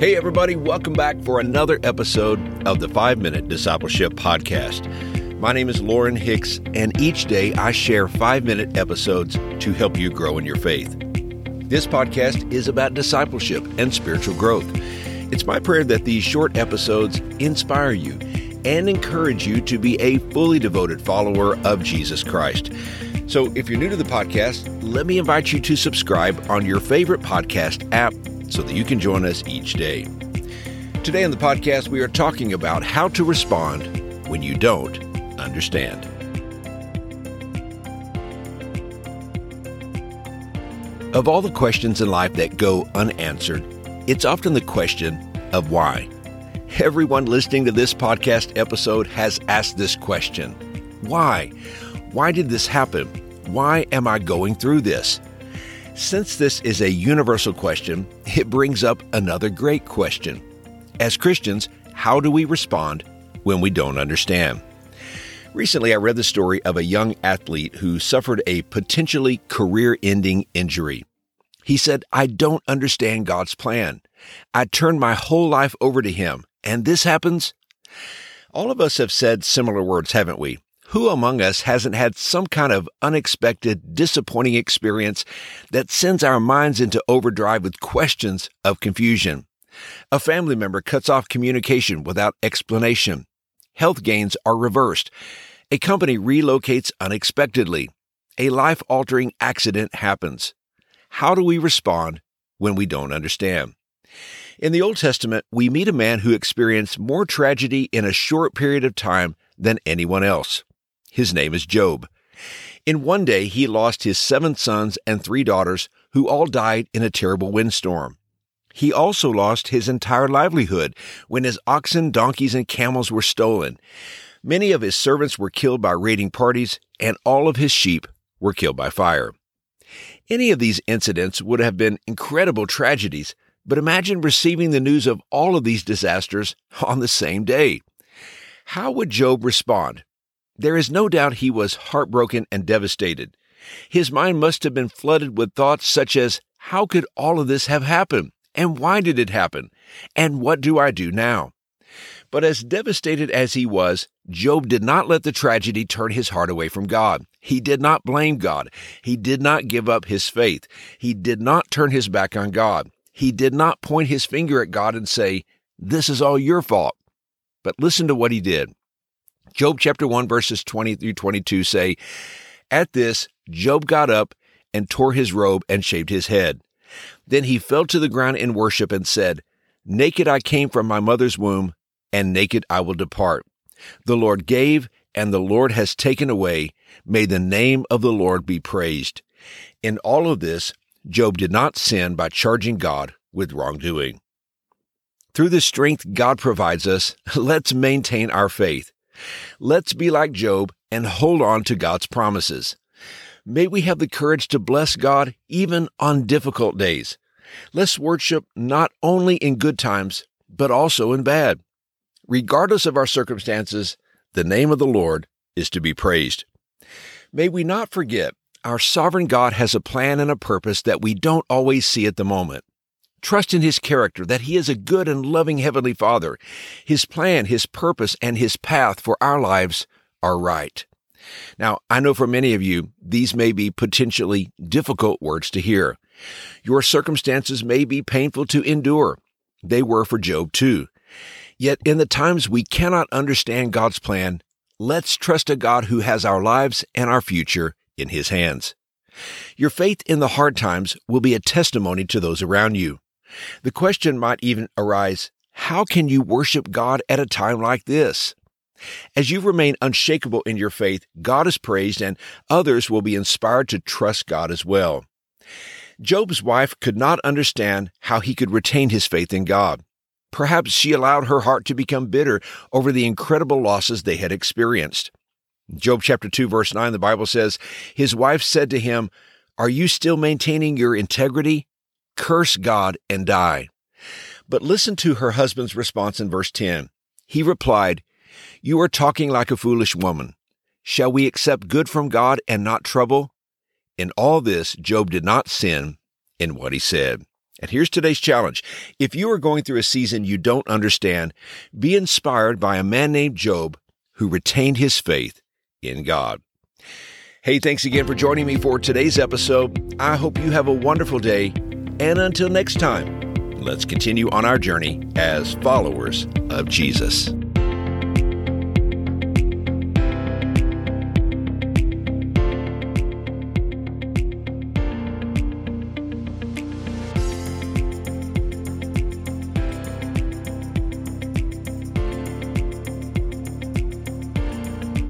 Hey everybody, welcome back for another episode of the 5-Minute Discipleship Podcast. My name is Lauren Hicks, and each day I share 5-minute episodes to help you grow in your faith. This podcast is about discipleship and spiritual growth. It's my prayer that these short episodes inspire you and encourage you to be a fully devoted follower of Jesus Christ. So if you're new to the podcast, let me invite you to subscribe on your favorite podcast app so that you can join us each day. Today on the podcast, we are talking about how to respond when you don't understand. Of all the questions in life that go unanswered, it's often the question of why. Everyone listening to this podcast episode has asked this question. Why? Why did this happen? Why am I going through this? Since this is a universal question, it brings up another great question. As Christians, how do we respond when we don't understand? Recently, I read the story of a young athlete who suffered a potentially career-ending injury. He said, "I don't understand God's plan. I turned my whole life over to Him, and this happens?" All of us have said similar words, haven't we? Who among us hasn't had some kind of unexpected, disappointing experience that sends our minds into overdrive with questions of confusion? A family member cuts off communication without explanation. Health gains are reversed. A company relocates unexpectedly. A life-altering accident happens. How do we respond when we don't understand? In the Old Testament, we meet a man who experienced more tragedy in a short period of time than anyone else. His name is Job. In one day, he lost his 7 sons and 3 daughters, who all died in a terrible windstorm. He also lost his entire livelihood when his oxen, donkeys, and camels were stolen. Many of his servants were killed by raiding parties, and all of his sheep were killed by fire. Any of these incidents would have been incredible tragedies, but imagine receiving the news of all of these disasters on the same day. How would Job respond? There is no doubt he was heartbroken and devastated. His mind must have been flooded with thoughts such as, how could all of this have happened? And why did it happen? And what do I do now? But as devastated as he was, Job did not let the tragedy turn his heart away from God. He did not blame God. He did not give up his faith. He did not turn his back on God. He did not point his finger at God and say, "This is all your fault." But listen to what he did. Job chapter 1, verses 20 through 22 say, "At this, Job got up and tore his robe and shaved his head. Then he fell to the ground in worship and said, 'Naked I came from my mother's womb, and naked I will depart. The Lord gave, and the Lord has taken away. May the name of the Lord be praised.'" In all of this, Job did not sin by charging God with wrongdoing. Through the strength God provides us, let's maintain our faith. Let's be like Job and hold on to God's promises. May we have the courage to bless God even on difficult days. Let's worship not only in good times, but also in bad. Regardless of our circumstances, the name of the Lord is to be praised. May we not forget our sovereign God has a plan and a purpose that we don't always see at the moment. Trust in His character, that He is a good and loving Heavenly Father. His plan, His purpose, and His path for our lives are right. Now, I know for many of you, these may be potentially difficult words to hear. Your circumstances may be painful to endure. They were for Job too. Yet in the times we cannot understand God's plan, let's trust a God who has our lives and our future in His hands. Your faith in the hard times will be a testimony to those around you. The question might even arise, how can you worship God at a time like this? As you remain unshakable in your faith, God is praised and others will be inspired to trust God as well. Job's wife could not understand how he could retain his faith in God. Perhaps she allowed her heart to become bitter over the incredible losses they had experienced. Job chapter 2, verse 9, the Bible says, his wife said to him, "Are you still maintaining your integrity? Curse God and die." But listen to her husband's response in verse 10. He replied, "You are talking like a foolish woman. Shall we accept good from God and not trouble?" In all this, Job did not sin in what he said. And here's today's challenge. If you are going through a season you don't understand, be inspired by a man named Job who retained his faith in God. Hey, thanks again for joining me for today's episode. I hope you have a wonderful day. And until next time, let's continue on our journey as followers of Jesus.